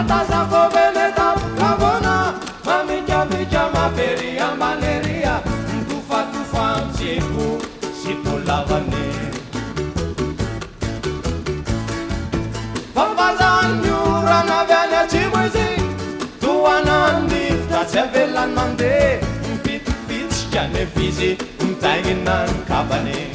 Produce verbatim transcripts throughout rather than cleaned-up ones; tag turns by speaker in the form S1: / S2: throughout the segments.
S1: Tazakovele tapkavona mamika mika maperia maleria tufa tufa mcheku sipolavane Vambazanyura na vanya chimwezi tuana nifta tsevela mande mpit pit chane fizi mtainginan kabane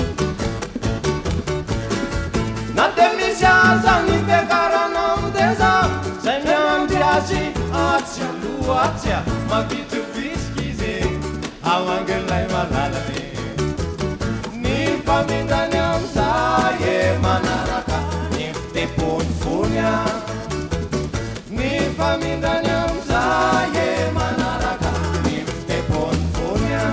S1: Natemisia zani pekarana mdeza Zanyamdiasi atia luatia Mavitu viskize Awangelai malalame Nifa mindanyam saye manaraka Nifte punfunya Nifa mindanyam saye manaraka Nifte punfunya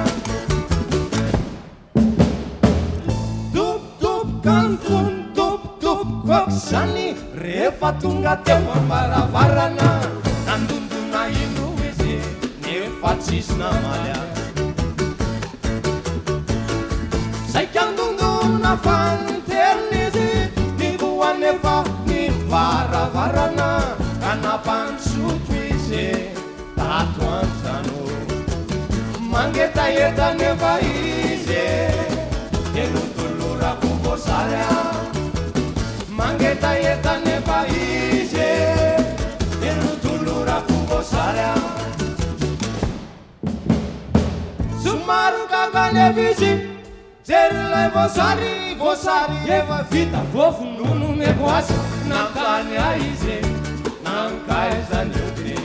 S1: Dup dup kantun Sani rehefa tonga teo ambaravarana nandondona ino izy nefa tsisy namaly saika andondona fanteriny izy nivoanefa nivaravarana kanampansoko izy tato antrano mangetaeta nefa izy elotolorako vosarya Mangeta yeta nefa ize Inutulura kubosarea Sumaru kagane visi Zerile vosari, vosari Eva vita vofu nunu negoase Nankane aize Nankaeza nyutri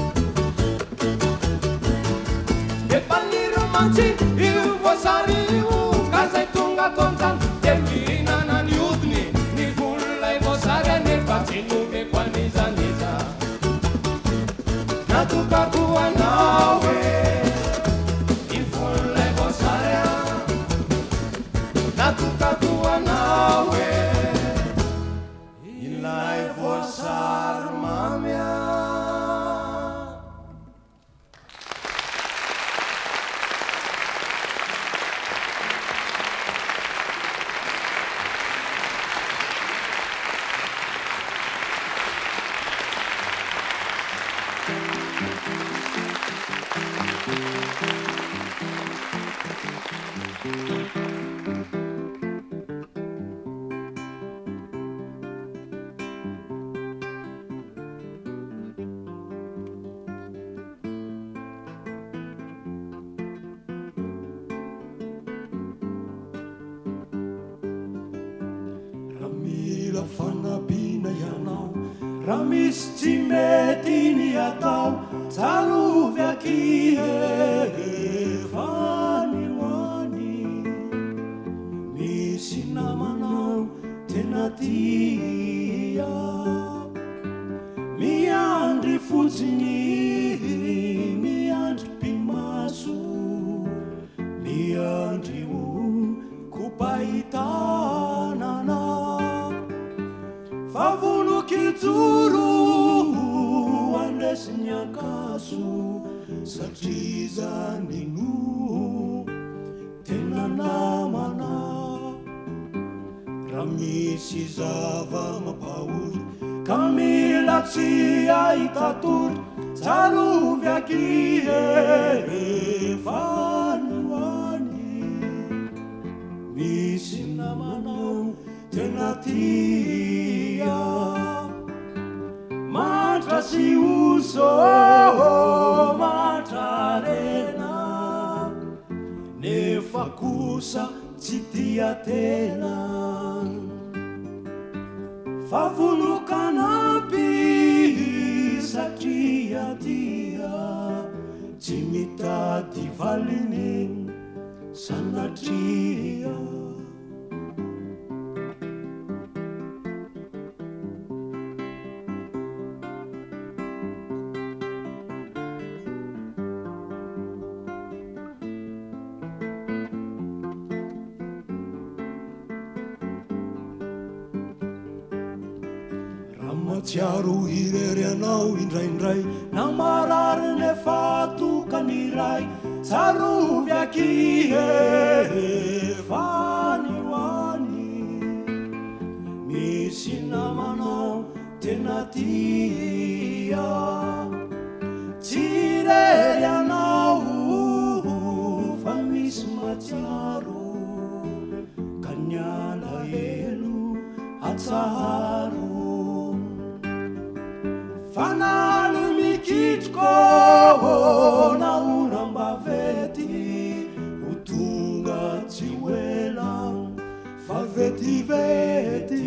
S1: Epaniru manchi Iu vosari Iu kaza itunga kontan Temina na nyutni Tinume kwa niza niza Natukakuwa nawe Ifule vosarea Natukakuwa nawe Ilai vosar mamia Ramis tsy mety ny atao tsarovy aky efa nioany misy namanao tena tia miandry fotsiny miandry mpimaso miandry o kopahitanana Favunukizuru andesiny akaso satria zany no tena namana raha misy zava mampahory ka mila tsy ahitatory tsarovy aky efa nioany misy namanao tena tia Matra si uso matra rena nefa kosa tsy tia tena Favonokanampy satria tia tsy mitady valiny sanatria Matsiaro irery anao indraindray namarary nefa tokaniray tsarovy aky efa nioany misy namanao tena tia fanalo mikitriko naorambavety ho tonga tsy hoela fa vetivety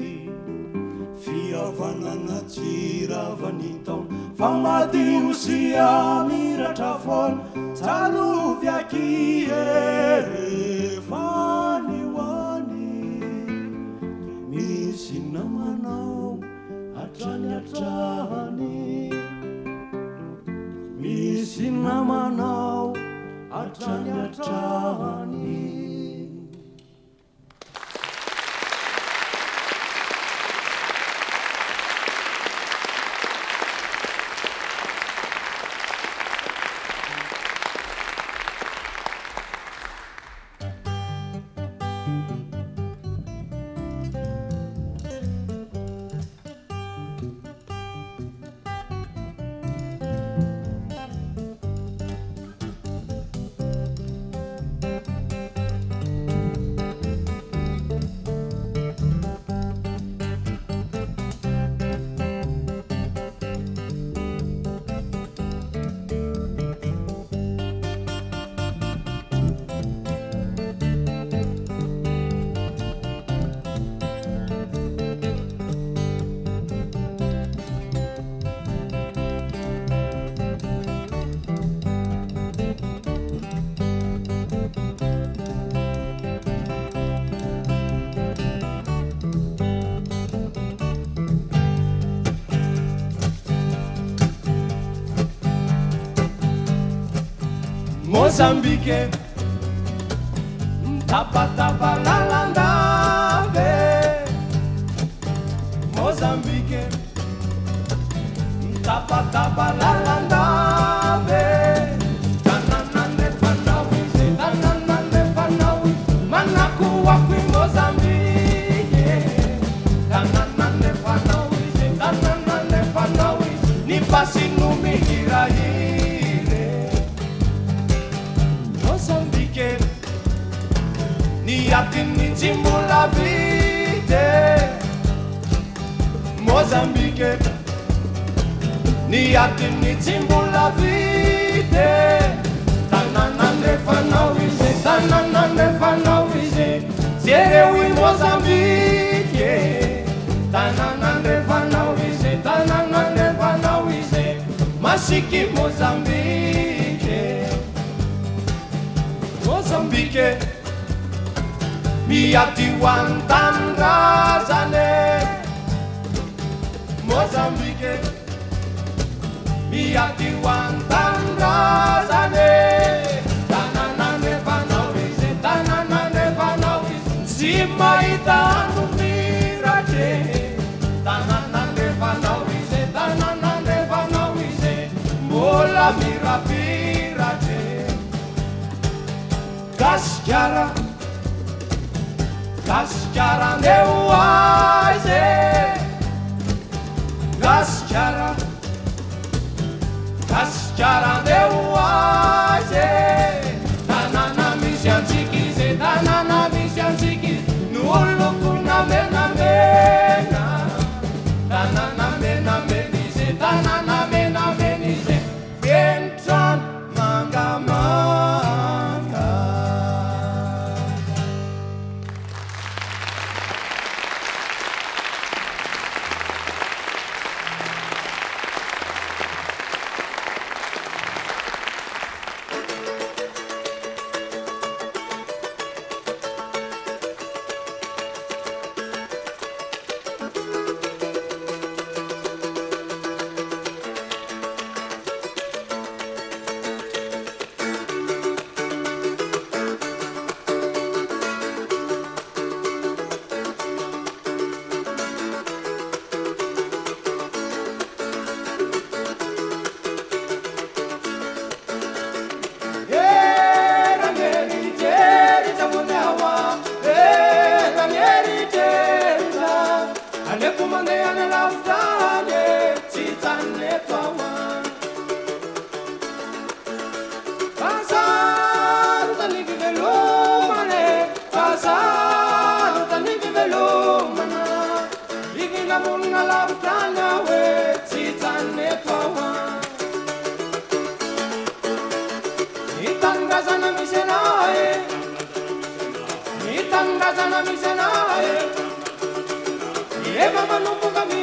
S1: fiavanana tsy ravany taona fa madio sy amiratra foana tsarovy akie rehefa ny hoany misy namanao atrany atrany misy namanao atrany atrany. Mozambique, tapa tapa la landave. Mozambique, tapa tapa la landave. Tananane panawize, tananane panawi, manaku wakwi Mozambique. Tananane panawize, tananane panawi, ni pasi numihirai. Ni atini jimula vide Mozambique ni atini jimula vide tananane fanawize tananane fanawize Zerewi Mozambique tananane fanawize tananane fanawize Masiki Mozambique Mozambique Miati wantangazane Mozambique Miati wantangazane Tananane fanawize Tananane fanawize Zimaitanu mirate Tananane fanawize Tananane fanawize Mola mirapirate Gaskara Gaskara neuaze Gaskara Gaskara neuaze Tanana misianzikize Tanana misianzikize Nulukuna mena mena Tanana mena menize Tanana mena menize Bentran manga manga.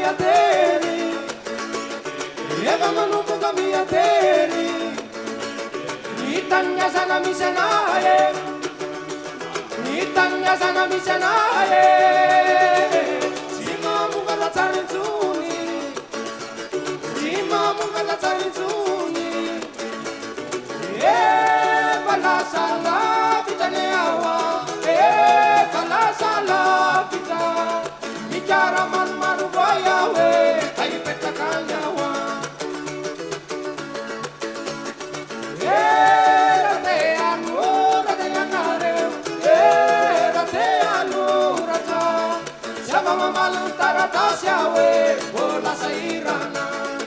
S1: mia teni eva manomboka mia teny hitany miasana misy anae hitany miasana misy anae tsy mamongana tsara intsony tsy mamongana tsara intsony efa lasa lavitany awa efa lasa lavita mikara maromaro voa iaho e aipetakany awa erate anurate anare erate anurata sama mamalu taratasi awe bola sairana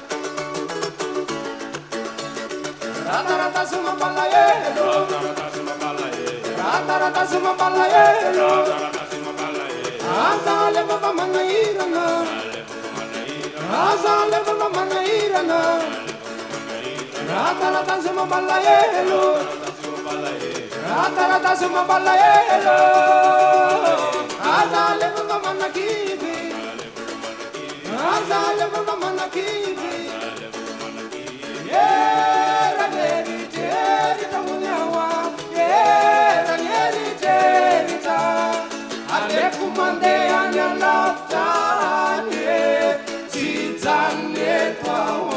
S1: rata rata suma balayelo rata rata suma balayelo azale baba manairana azale baba manairana rata rata suma balayelo rata rata suma balayelo azale baba manakibi azale baba manakibi era neri jeri tamunyawa era neri jeri ta ale kumande anya laftane tizane twawa.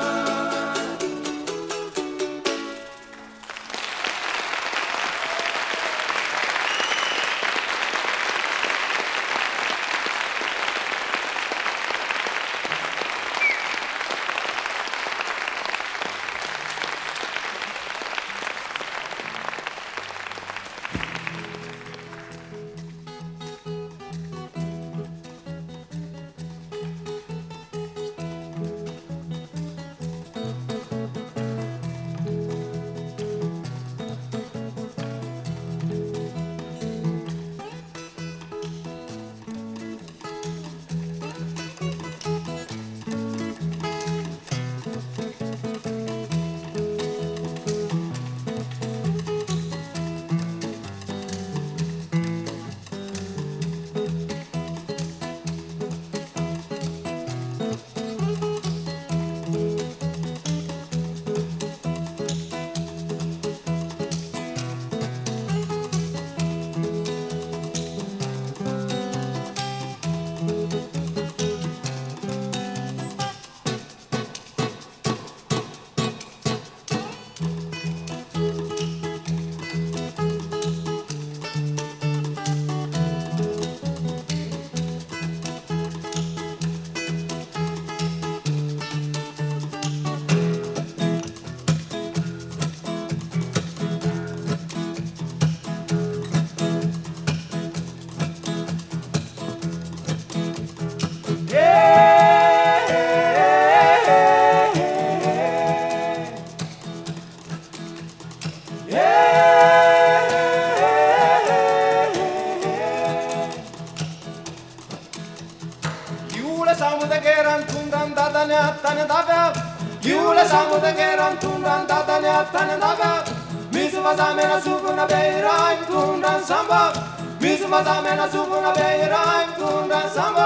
S1: Yule samu de geran tundan tatane atane daga misu mazamena supuna beira im tundan samba misu mazamena supuna beira im tundan samba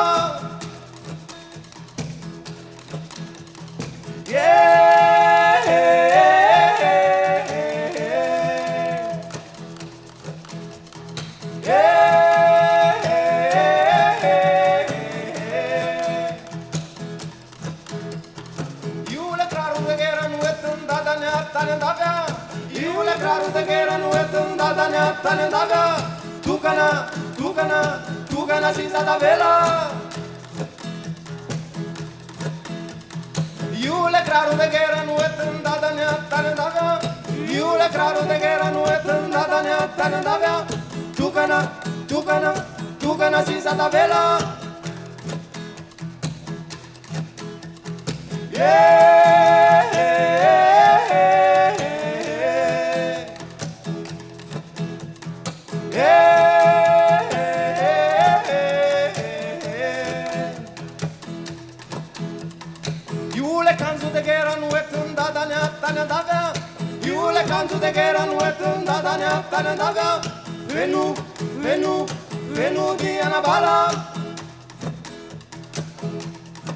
S1: yeah yeah Yule kraru de gera nu etun dadanya tane daga tukana tukana tukana sisa da vela Yule kraru de gera nu etun dadanya tane daga Yule kraru de gera nu etun dadanya tane daga tukana tukana tukana sisa da vela yeah Yule kanzu de gera nu etun dadanya tane daga Yule kanzu de gera nu etun dadanya tane daga Venu venu venu di anabala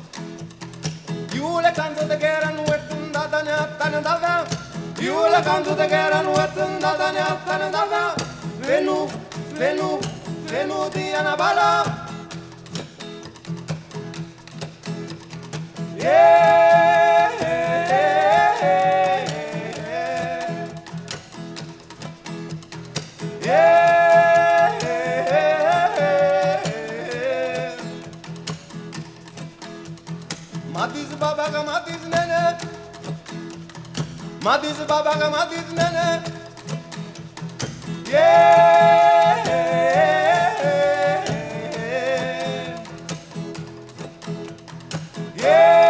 S1: Iule canto de guerra no etunda tanya tanandava. Iule canto de guerra no etunda tanya tanandava. Venu, venu, venu di Anabala. Yeah, yeah, yeah, yeah, yeah. Matiz babaga matiz nene, matiz babaga matiz nene. Yeah, yeah.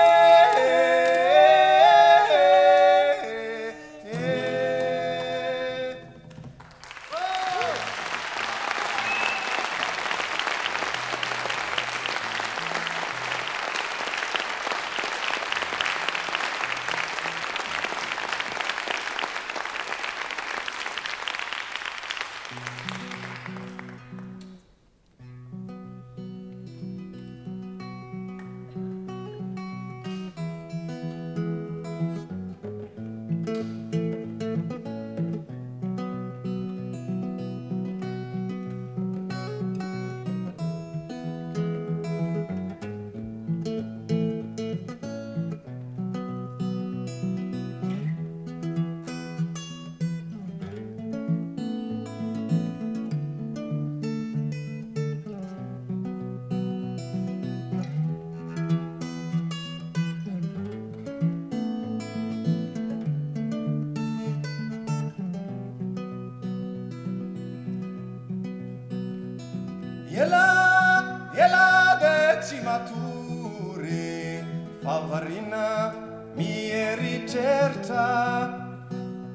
S1: Ela, ela de mature, favarina mi ricerta.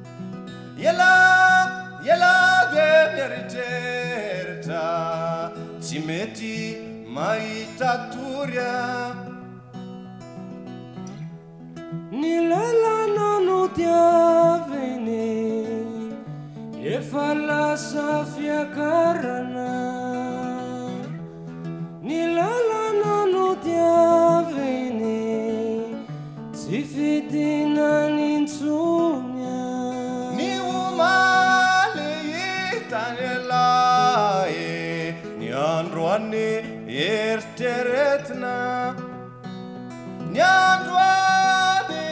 S1: Ela, ela de mi ricerta, ci metti mai taturia. Ni la non ti avveni, e fa la safia carana. Ni la non ti avveni, si fitina ninzunia. Ni umale itanelae, ni androane erteretna. Ni androane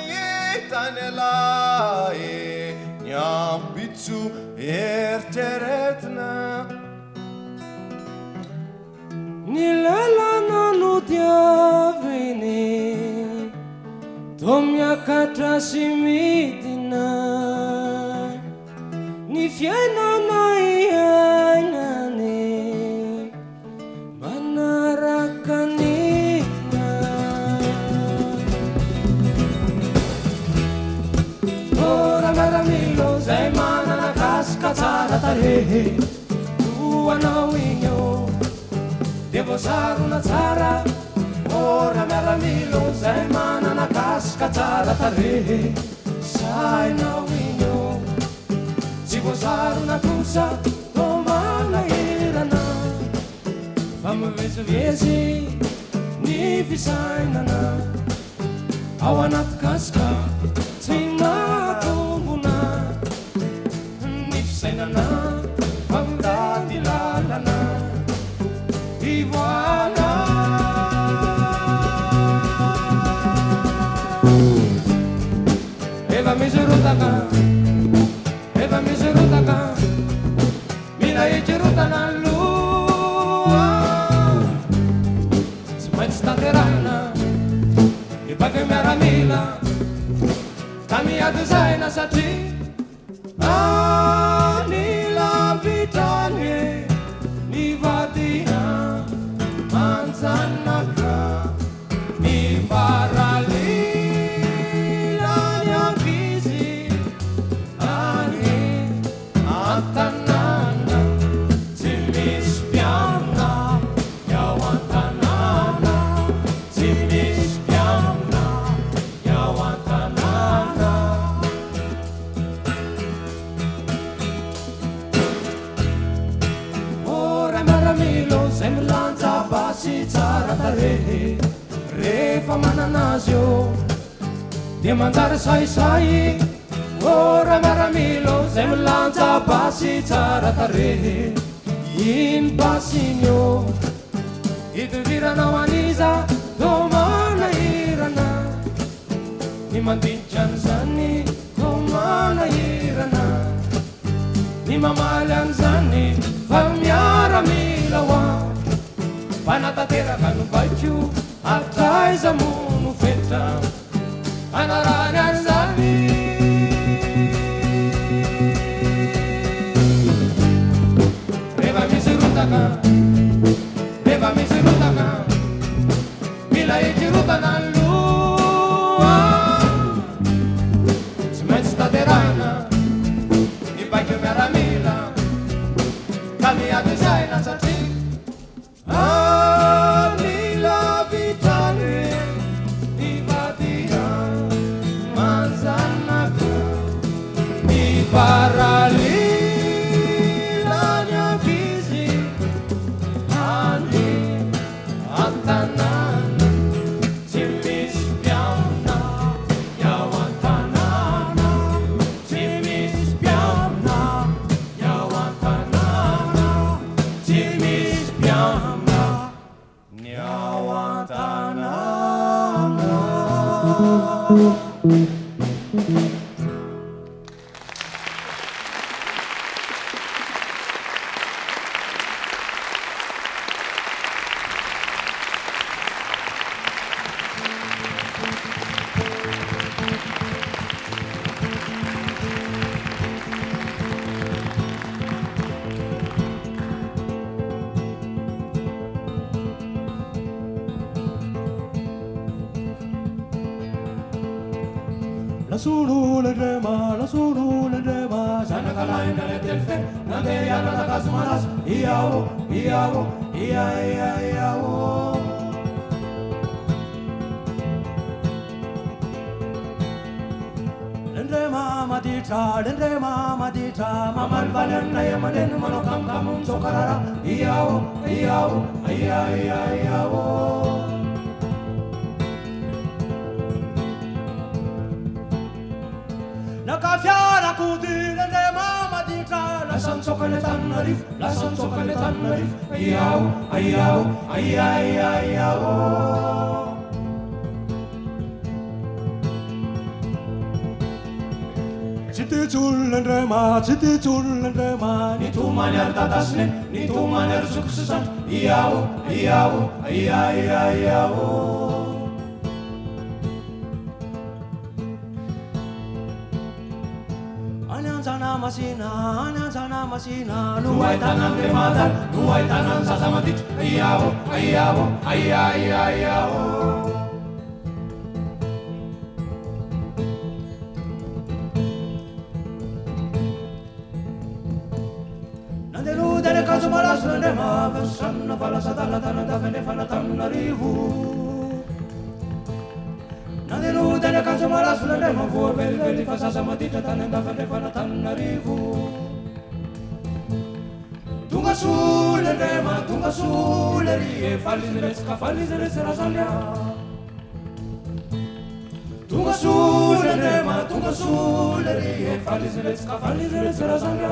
S1: itanelae, ni ambitsu erteretna. Ni la non ti avveni, to mia katra simitina. Ni fiena nai ainane, manarakanina. Ora maramilo sei mana na casca tsara tare, tua nauinho. Devo usare una zara, ora meraviglia, sei mana na casca zara tare, sai nauinho. Si può usare una cusa, domani irana, fammi viso viesi, ni fisai nana, awanat casca, si na kumbuna, ni fisai nana, fammi dati la lana. Voilà. Eva miserutaka, Eva miserutaka, mina ichirutana lua. Smain staterana, e pake meramila, tamia designa saci, ani la vitanie, ni vatina. Manzanaka, mi paralila nyangkizi, ani antanana, cimispiana, yawantanana, cimispiana, yawantanana. Ora maramilo, semblanza. Si tsara tare, rehefa manan'azy eo dia manjary saisay ora miaramilo zay milanja basy tsara tarehy iny basinyo itoviranao aniza do manahirana ny mandinitsy an'izany do manahirana ny mamaly an'izany fa miaramila hoa panatanteraka no baiko atraiza mono fetra anarany an'izany rehefa misy rotana rehefa misy rotana mila ikirotana ny loha tsy maintsy taterana ny baiko miaramila ka miady zaina satria amila vitany ny vadia manzanaka ny paralila ny avizy any an-tanàna tsy misy mpiamina iao an-tanàna tsy misy mpiamina iao an-tanàna tsy misy mpiamina iao an-tanàna.
S2: Lasunu l'edema, lasunu l'edema, zanaka laina le telfe, nande yana la kasmaras, iao, iao, ia ia iao. L'edema maditra, l'edema maditra, mamal valen na yamaden manokam kamun sokarara, iao, iao, ia ia iao. Nakafiara kuti l'edema maditra, lasan sokale tanarif, lasan sokale tanarif, iao, iao, ia ia iao. Citi tul l'edema, citi tul l'edema, ni tu manier tatasne, ni tu manier suksesan, iao, iao, ia ia iao. Anyanzana masina, anyanzana masina, nuai tanan rematan, nuai tanan sasamatit, iao, iao, ia ia iao. Nandelu delle caso malas l'edema, versanna falasatana tananda vene fanatanarivu. Nandelu delle caso malas l'edema, vuoi veli veli fa sasamatita tananda vene fanatanarivu. Tunga su l'edema, tunga su l'erie, falli zresca, falli zresca salya. Tunga su l'edema, tunga su l'erie, falli zresca, falli zresca salya.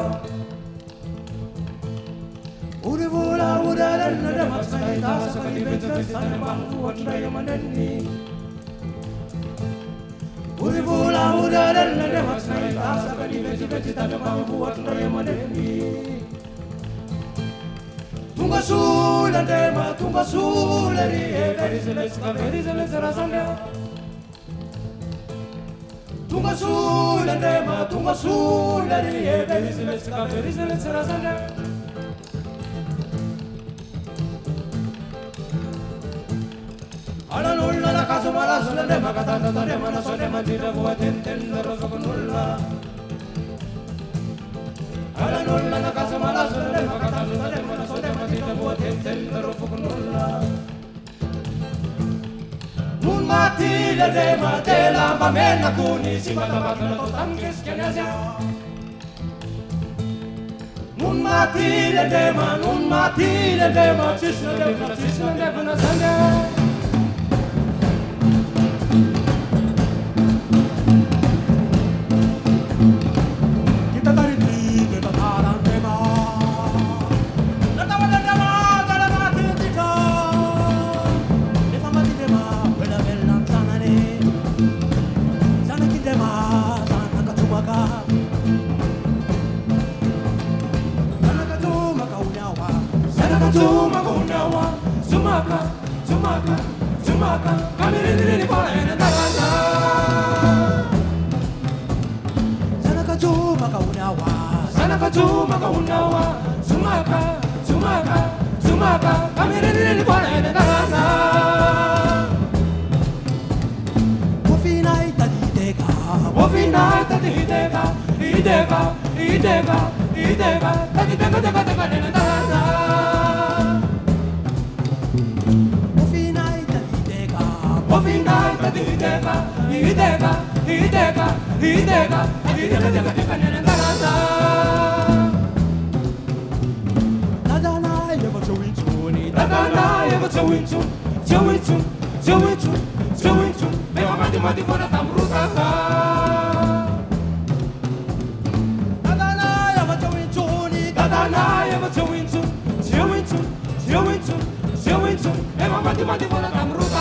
S2: Uri vola ura l'edema, skaita sakali bete vestane bangu atraya manenni. Uri vola ura l'edema, skaita sakali bete vestane bangu atraya manenni. Tunga su l'edema, tunga su l'erie, veri zresca, veri zresca salya. Tunga su l'edema, tunga su l'erie, veri zresca, veri zresca salya. Alla nulla la casa mala sulla dema catata da dema la sua dema tira vuoi tentendo rosso con nulla. Alla nulla la casa mala sulla dema catata da dema la sua dema tira vuoi tentendo rosso con nulla. Un mattino dema te la mamena cuni si va da battere la tanche schianazia. Un mattino dema, un mattino dema ci sono dema, ci sono dema na sanda.
S1: nene nana.
S2: Wofinaita ditega,
S1: Wofinaita ditega, itega, itega, itega, itega, itega, itega, nene nana.
S2: wofinaita ditega,
S1: Wofinaita ditega, itega, itega, itega, itega, itega, itega, nene nana.
S2: Nadana yeva chowinchuni,
S1: Nadana yeva chowinchu, chowinchu, chowinchu, chowinchu. Mema mati mati kona tamruta.
S2: Nadana yeva chowinchuni,
S1: Nadana yeva chowinchu, chowinchu, chowinchu, chowinchu. Mema mati mati kona tamruta.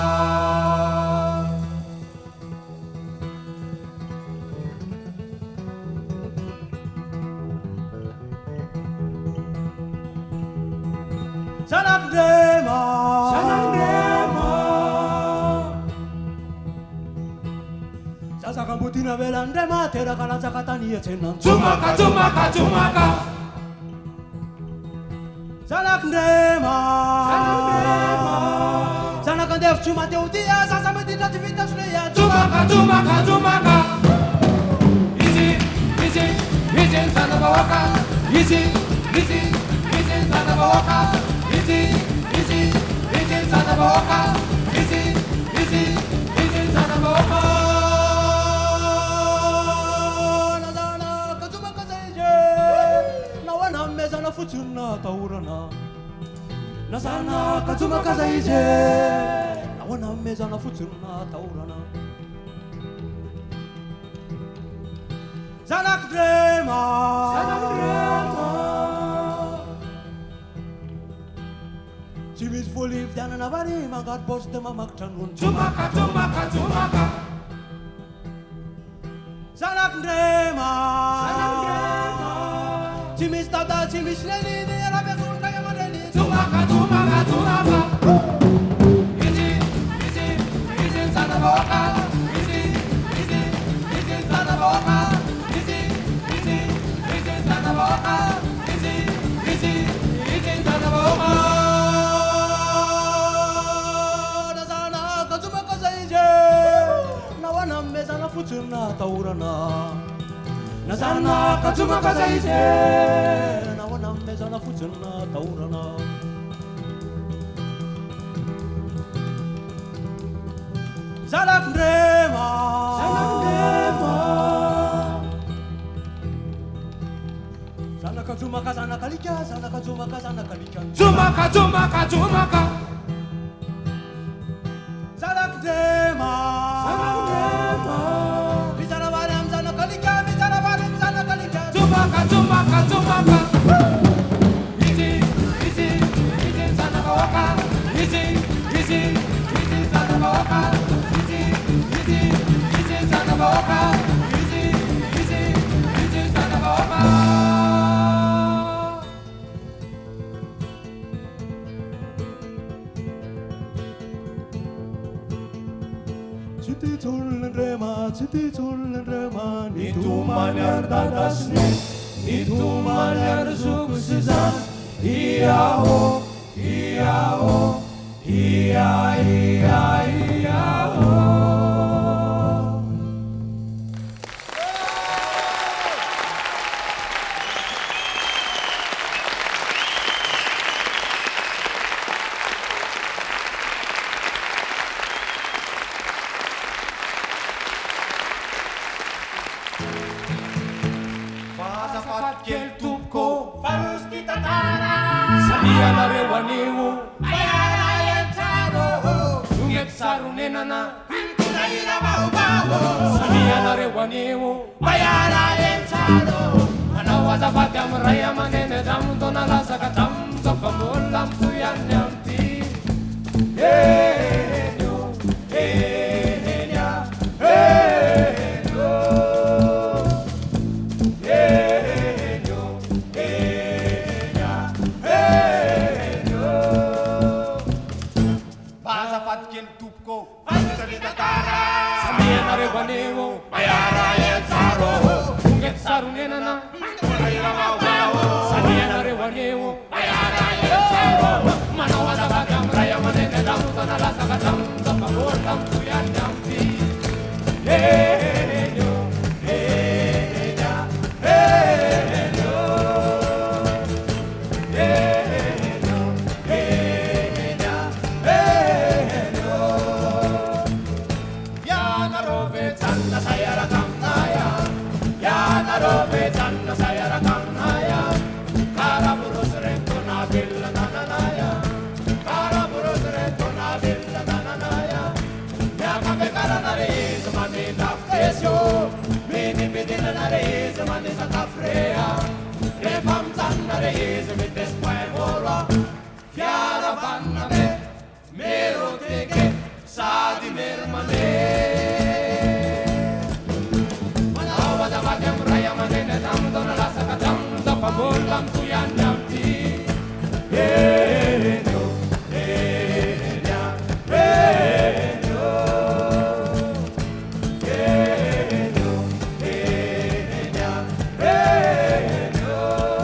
S2: Sanandema,
S1: Sanandema.
S2: Sasa kambutina velandema, tera kana zakatani etenan.
S1: Chumaka, chumaka, chumaka.
S2: Sanandema,
S1: Sanandema.
S2: Sanakandef chuma teutia, sasa medina tivita shleya.
S1: Chumaka, chumaka, chumaka. Easy, easy, easy, son of a walker. Easy, easy, easy, son of a walker. Easy, easy, easy, son of a walker. Easy, easy, easy, son of a walker.
S2: Nadana kazuma kazaije, nawana meza na futuna taurana. Nazana kazuma kazaije, nawana meza na futuna taurana. Zanak drema,
S1: Zanak drema.
S2: Jimmy's full leaf down and a body, my God, boss them a mactanun.
S1: Chumaka, chumaka, chumaka.
S2: Zanak drema,
S1: Zanak drema.
S2: Jimmy's tata, Jimmy's lady, the Arabia Sulta Yamadeli.
S1: Chumaka, chumaka, chumaka. Easy, easy, easy, son of a walker. Easy, easy, easy, son of a walker. Easy, easy, easy, son of a walker. Easy, easy, easy, son of a walker.
S2: Nazana kazuma kazaije, nawana meza na futuna taurana. Nazana kazuma kazaije, nawana meza na futuna taurana. Zanak drema,
S1: Zanak drema.
S2: Zana kazuma kazana kalika, zana kazuma kazana kalika.
S1: Chumaka, chumaka, chumaka.
S2: Zanak drema,
S1: Zanak drema.
S2: bizana varam zana kalika, bizana varam zana kalika.
S1: Chumaka, chumaka, chumaka. Easy, easy, easy, son of a walker. Easy, easy, easy, son of a walker. Easy, easy, easy, son of a walker. Easy, easy, easy, son of a walker.
S2: Chiti chullen drema, chiti chullen drema,
S1: Ni tu manyar dadasne, ni tu manyar suksizan. Ia-ho, ia-ho, ia-ia-ia-ho. Pasapat kel tupko,
S3: Farusti tatara,
S1: samia na rewaniwu.
S3: ayara yentaro,
S1: Nunget sarunenana,
S3: kuna ina maubao,
S1: samia na rewaniwu.
S3: ayara yentaro,
S1: Manawaza pati amraya manene dam donala sakatam sokamulam tuyan yamti. Hey yo, hey ya, hey yo, hey yo, hey ya, hey yo.
S3: pasapat kel tupko, Farusti tatara,
S1: Samia na rewaniwo,
S3: ayara yentaro,
S1: unget sarunenana.
S3: kuna ina maubao,
S1: Samia na rewaniwo,
S3: ayara yentaro,
S1: manawaza pati amraya dona lasa katang sa pagulang tuyan ng ti. Hey, yo, hey, ya, hey, yo, hey, yo, hey, ya, hey, yo. Ya narobe tanda sayara kamnaya, ya narobe tanda sayara kamnaya. Karaburo serento na villa nananaya, karaburo serento na villa nananaya. Ya kape karanare zamani naftesyo, mini bidina nare zamani sakafrea. Refam tanare zamites paemora, fiara vanna me, mero teke, sadi mermane. Manawa da vagyam raya manene tam dona lasa katam. Pagulang tuyan ng ti. Hey, no, hey, ya, hey, no, hey, no, hey, ya, hey, no.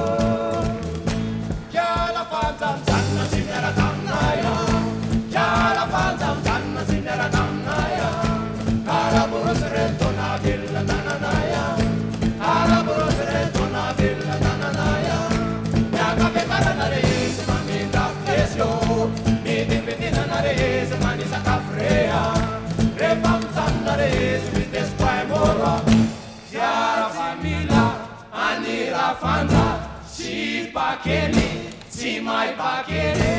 S1: Ya la fantam sanna sinera kamnaya, ya la fantam sanna sinera kamnaya. Karaburo serento na villa nananaya, karaburo serento na villa nananaya. Fanta, si pakeni, si mai pakeni.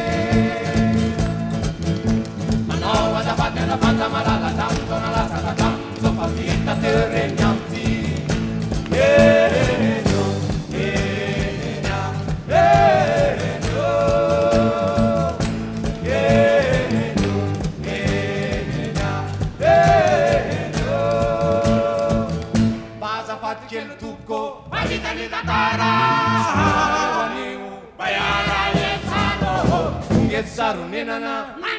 S1: Manawa dapat na fanta malala tanto na lasa tanto papita terrenyanti. Eh no, eh na, eh no, eh no, eh na, eh no. Baza fatken tuko. Vitali tatara Bayara yetano Ungetsaru ninana